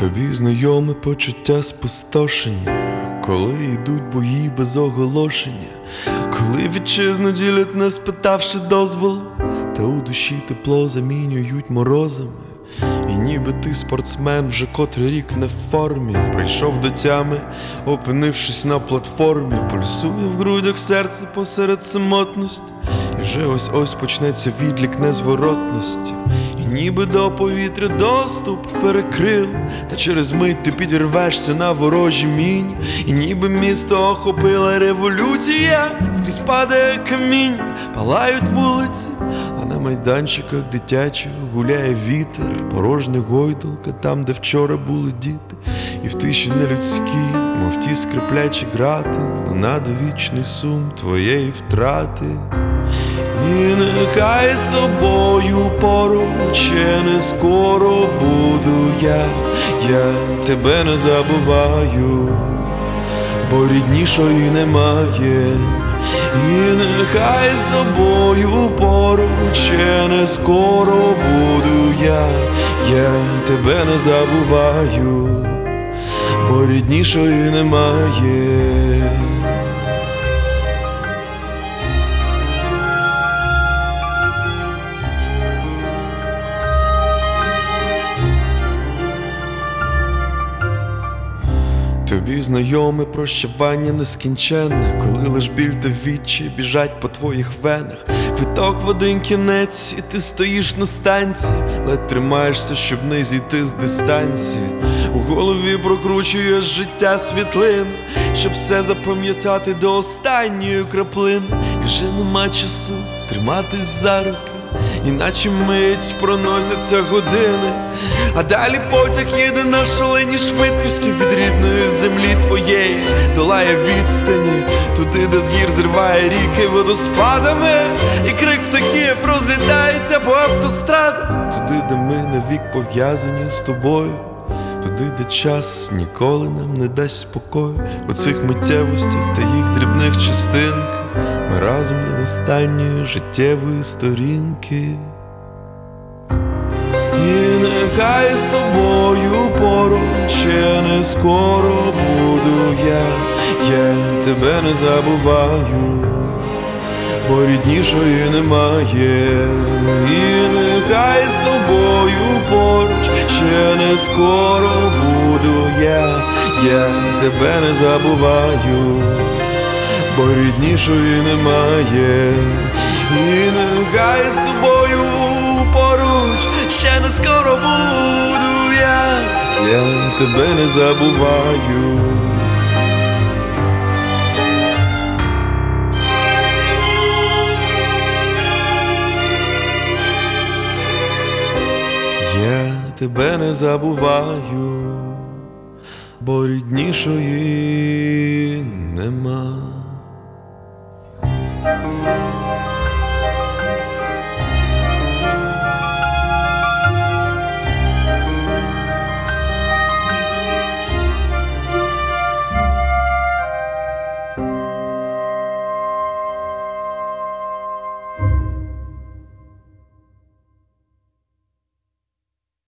Тобі знайоме почуття спустошення, коли йдуть бої без оголошення, коли вітчизну ділять, не спитавши дозволу, та у душі тепло замінюють морозами. І ніби ти спортсмен вже котрий рік не в формі, прийшов до тями, опинившись на платформі. Пульсує в грудях серце посеред самотності, і вже ось-ось почнеться відлік незворотності. І ніби до повітря доступ перекрил, та через мить ти підірвешся на ворожі мінь. І ніби місто охопила революція, скрізь падає камінь, палають вулиці, а на майданчиках дитячих гуляє вітер. Порожня гойдалка там, де вчора були діти, і в тиші нелюдській, мов ті скриплячі грати, луна довічний сум твоєї втрати. І нехай з тобою поруч, не скоро буду я тебе не забуваю, бо ріднішої немає. І нехай з тобою поруч, не скоро буду я тебе не забуваю, бо ріднішої немає. Тобі знайоме прощавання нескінченне, коли лиш біль та відчай біжать по твоїх венах. Квиток в один кінець, і ти стоїш на станції, ледь тримаєшся, щоб не зійти з дистанції. У голові прокручуєш життя світлин, щоб все запам'ятати до останньої краплини. І вже нема часу триматись за руки, іначе мить проносяться години. А далі потяг їде на шаленій швидкості від рідної землі твоєї, долає відстані туди, де з гір зриває ріки водоспадами, і крик птахів розлітається по автострадах. Туди, де ми навік пов'язані з тобою, туди, де час ніколи нам не дасть спокою. У цих миттєвостях та їх дрібних частинках ми разом до останньої життєвої сторінки. І нехай з тобою поруч, не скоро буду я тебе не забуваю, бо ріднішої немає. І нехай з тобою поруч, ще не скоро буду я тебе не забуваю, бо ріднішої немає. І нехай з тобою поруч, ще не скоро буду я тебе не забуваю. Я тебе не забуваю, бо ріднішої нема.